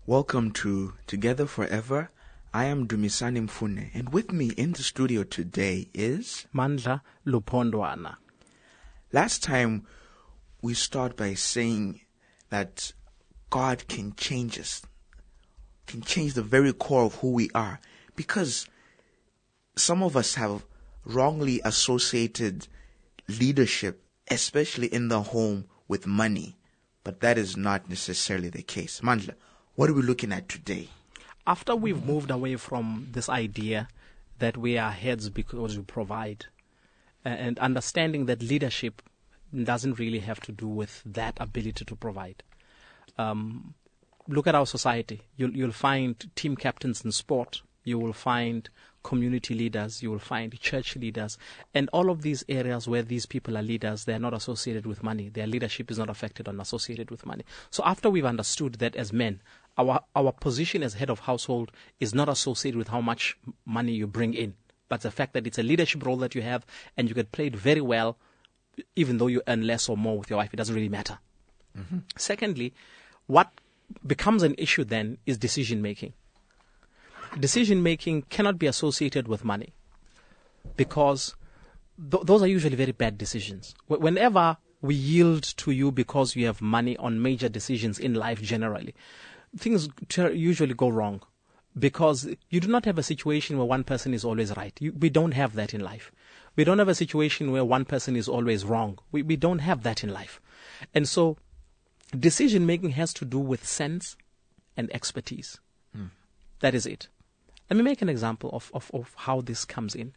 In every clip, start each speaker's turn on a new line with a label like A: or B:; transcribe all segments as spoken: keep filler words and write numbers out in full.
A: Welcome to Together Forever. I am Dumisani Mfune, and with me in the studio today is
B: Mandla Lupondwana.
A: Last time we start by saying that God can change us, can change the very core of who we are, because some of us have wrongly associated leadership, especially in the home, with money, but that is not necessarily the case. Mandla, what are we looking at today?
B: After we've moved away from this idea that we are heads because we provide, and understanding that leadership doesn't really have to do with that ability to provide. Um, look at our society. You'll, you'll find team captains in sport. You will find community leaders. You will find church leaders. And all of these areas where these people are leaders, they are not associated with money. Their leadership is not affected or associated with money. So after we've understood that as men, our our position as head of household is not associated with how much money you bring in, but the fact that it's a leadership role that you have and you can play it very well, even though you earn less or more with your wife. It doesn't really matter. Mm-hmm. Secondly, what becomes an issue then is decision making. Decision making cannot be associated with money because th- those are usually very bad decisions. W- whenever we yield to you because you have money on major decisions in life generally, things ter- usually go wrong because you do not have a situation where one person is always right. You, we don't have that in life. We don't have a situation where one person is always wrong. We, we don't have that in life. And so decision making has to do with sense and expertise. Hmm. That is it. Let me make an example of, of, of how this comes in.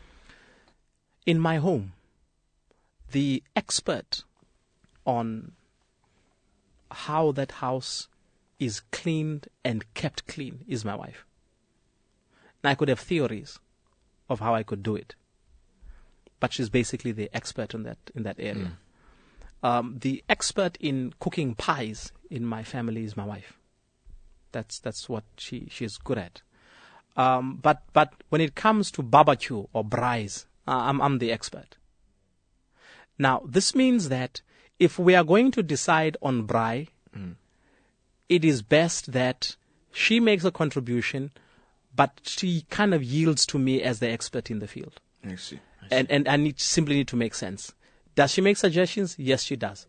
B: In my home, the expert on how that house is cleaned and kept clean is my wife. Now, I could have theories of how I could do it, but she's basically the expert in that in that area. Mm. Um, the expert in cooking pies in my family is my wife. That's that's what she she's good at. Um, but but when it comes to barbecue or braais, uh, I'm I'm the expert. Now, this means that if we are going to decide on braai, mm. it is best that she makes a contribution, but she kind of yields to me as the expert in the field.
A: I see. I see.
B: And and I need simply need to make sense. Does she make suggestions? Yes, she does.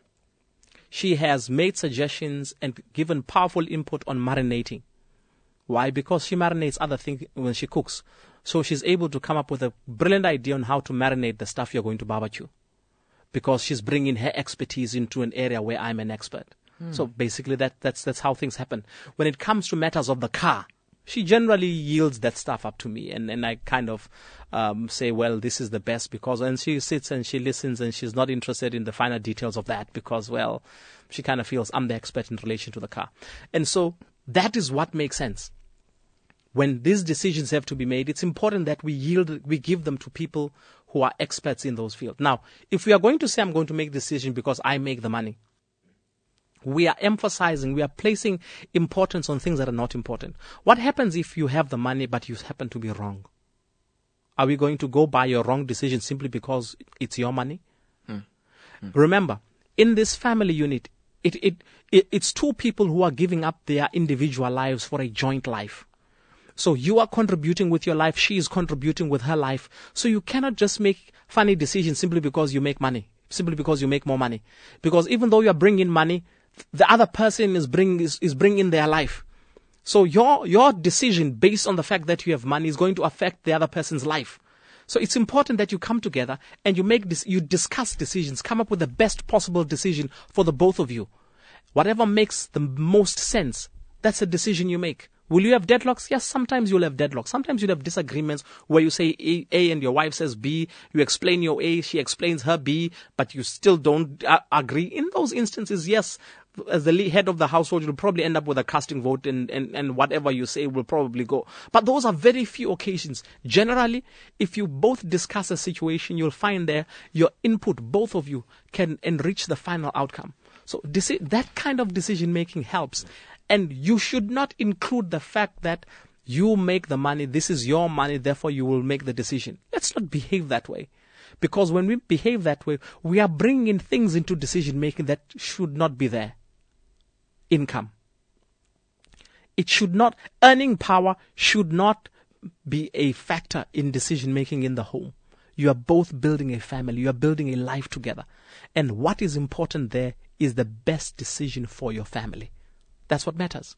B: She has made suggestions and given powerful input on marinating. Why? Because she marinates other things when she cooks. So she's able to come up with a brilliant idea on how to marinate the stuff you're going to barbecue. Because she's bringing her expertise into an area where I'm an expert. Hmm. So basically that, that's, that's how things happen. When it comes to matters of the car, she generally yields that stuff up to me. And, and I kind of um, say, well, this is the best because, and she sits and she listens and she's not interested in the finer details of that because, well, she kind of feels I'm the expert in relation to the car. And so that is what makes sense. When these decisions have to be made, it's important that we yield, we give them to people who are experts in those fields. Now, if we are going to say I'm going to make a decision because I make the money, we are emphasizing, we are placing importance on things that are not important. What happens if you have the money but you happen to be wrong? Are we going to go by your wrong decision simply because it's your money? Hmm. Hmm. Remember, in this family unit, it, it, it it's two people who are giving up their individual lives for a joint life. So you are contributing with your life, she is contributing with her life. So you cannot just make funny decisions simply because you make money, simply because you make more money. Because even though you are bringing money, the other person is bringing is, is bringing in their life. So your your decision based on the fact that you have money is going to affect the other person's life. So it's important that you come together and you make this, you discuss decisions, come up with the best possible decision for the both of you. Whatever makes the most sense, that's a decision you make. Will you have deadlocks? Yes, sometimes you'll have deadlocks. Sometimes you'll have disagreements where you say A, A and your wife says B. You explain your A, she explains her B, but you still don't uh, agree. In those instances, yes, as the head of the household, you'll probably end up with a casting vote and, and, and whatever you say will probably go. But those are very few occasions. Generally, if you both discuss a situation, you'll find there your input, both of you, can enrich the final outcome. So deci- that kind of decision making helps. And you should not include the fact that you make the money, this is your money, therefore you will make the decision. Let's not behave that way. Because when we behave that way, we are bringing things into decision making that should not be there. Income. It should not, earning power should not be a factor in decision making in the home. You are both building a family. You are building a life together. And what is important there is the best decision for your family. That's what matters.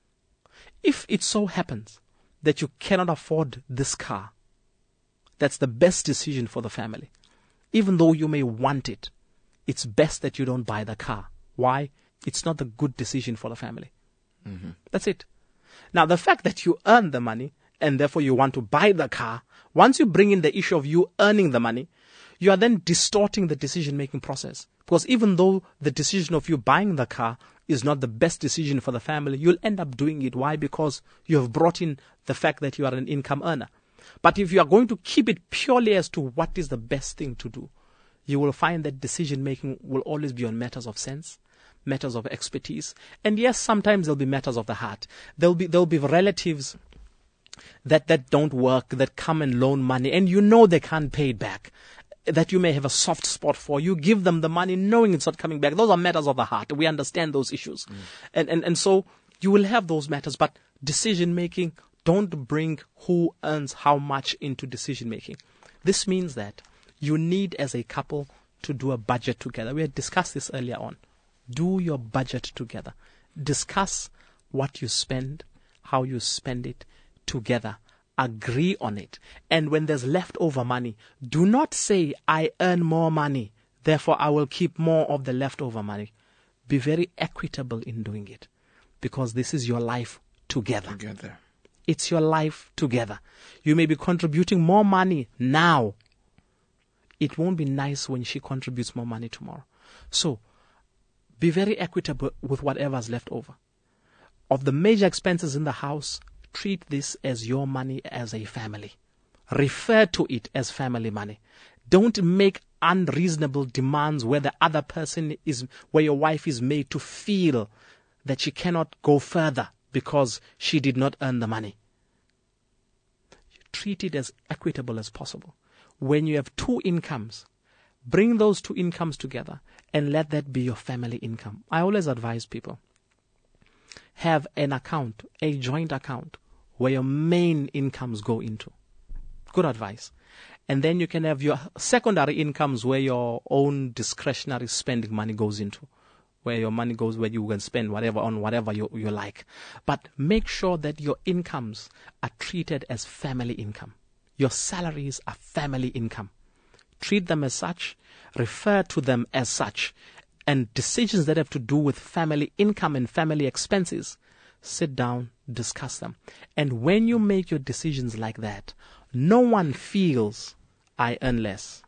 B: If it so happens that you cannot afford this car, that's the best decision for the family. Even though you may want it, it's best that you don't buy the car. Why? It's not the good decision for the family. Mm-hmm. That's it. Now, the fact that you earn the money and therefore you want to buy the car, once you bring in the issue of you earning the money, you are then distorting the decision-making process. Because even though the decision of you buying the car is not the best decision for the family, you'll end up doing it. Why? Because you have brought in the fact that you are an income earner. But if you are going to keep it purely as to what is the best thing to do, you will find that decision-making will always be on matters of sense, matters of expertise. And yes, sometimes there'll be matters of the heart. There'll be, there'll be relatives that, that don't work, that come and loan money, and you know they can't pay it back, that you may have a soft spot for. You give them the money knowing it's not coming back. Those are matters of the heart. We understand those issues. Mm. And, and, and so you will have those matters, but decision-making, don't bring who earns how much into decision-making. This means that you need, as a couple, to do a budget together. We had discussed this earlier on. Do your budget together. Discuss what you spend, how you spend it together. Agree on it. And when there's leftover money, do not say, I earn more money, therefore I will keep more of the leftover money. Be very equitable in doing it, because this is your life together.
A: Together.
B: It's your life together. You may be contributing more money now. It won't be nice when she contributes more money tomorrow. So, be very equitable with whatever's left over. Of the major expenses in the house, treat this as your money as a family. Refer to it as family money. Don't make unreasonable demands where the other person is, where your wife is made to feel that she cannot go further because she did not earn the money. Treat it as equitable as possible. When you have two incomes, bring those two incomes together and let that be your family income. I always advise people, have an account, a joint account, where your main incomes go into. Good advice. And then you can have your secondary incomes where your own discretionary spending money goes into, where your money goes where you can spend whatever on whatever you, you like. But make sure that your incomes are treated as family income. Your salaries are family income. Treat them as such, refer to them as such, and decisions that have to do with family income and family expenses, sit down, discuss them. And when you make your decisions like that, no one feels, I earn less,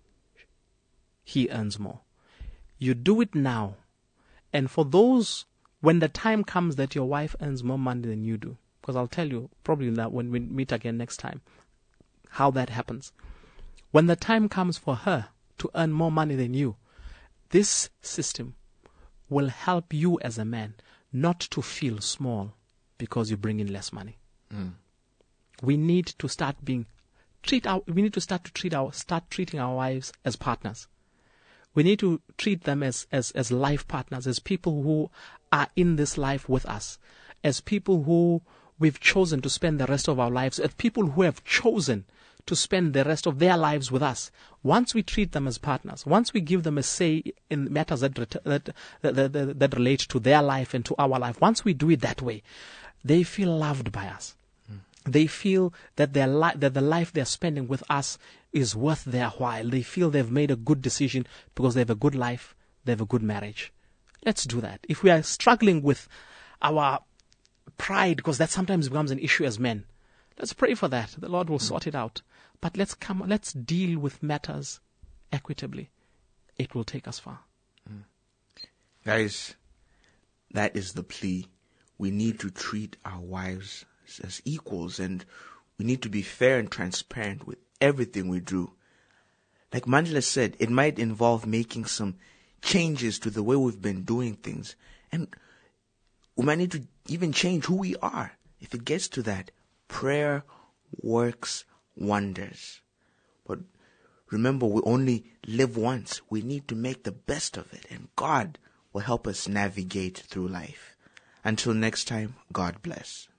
B: he earns more. You do it now. And for those, when the time comes that your wife earns more money than you do, because I'll tell you probably that when we meet again next time, how that happens. When the time comes for her to earn more money than you, this system will help you as a man not to feel small because you bring in less money. Mm. We need to start being treat our we need to start to treat our start treating our wives as partners. We need to treat them as, as, as life partners, as people who are in this life with us, as people who we've chosen to spend the rest of our lives, as people who have chosen to spend the rest of their lives with us. Once we treat them as partners, once we give them a say in matters that, that, that, that, that, that relate to their life and to our life, once we do it that way, they feel loved by us. Mm. They feel that their li- that the life they're spending with us is worth their while. They feel they've made a good decision because they have a good life, they have a good marriage. Let's do that. If we are struggling with our pride, because that sometimes becomes an issue as men, let's pray for that. The Lord will mm. sort it out. But let's come. Let's deal with matters equitably. It will take us far.
A: Mm. Guys, that is the plea. We need to treat our wives as equals, and we need to be fair and transparent with everything we do. Like Mandla said, it might involve making some changes to the way we've been doing things, and we might need to even change who we are. If it gets to that, prayer works wonders. But remember, we only live once. We need to make the best of it, and God will help us navigate through life. Until next time, God bless.